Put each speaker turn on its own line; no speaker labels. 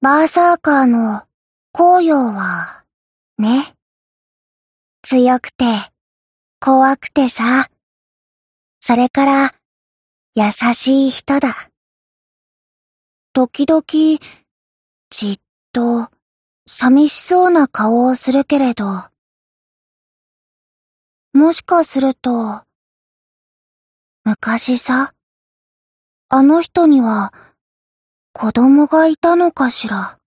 バーサーカーの紅葉は、ね。強くて、怖くてさ。それから、優しい人だ。時々、じっと、寂しそうな顔をするけれど、もしかすると、昔さ、あの人には、子供がいたのかしら。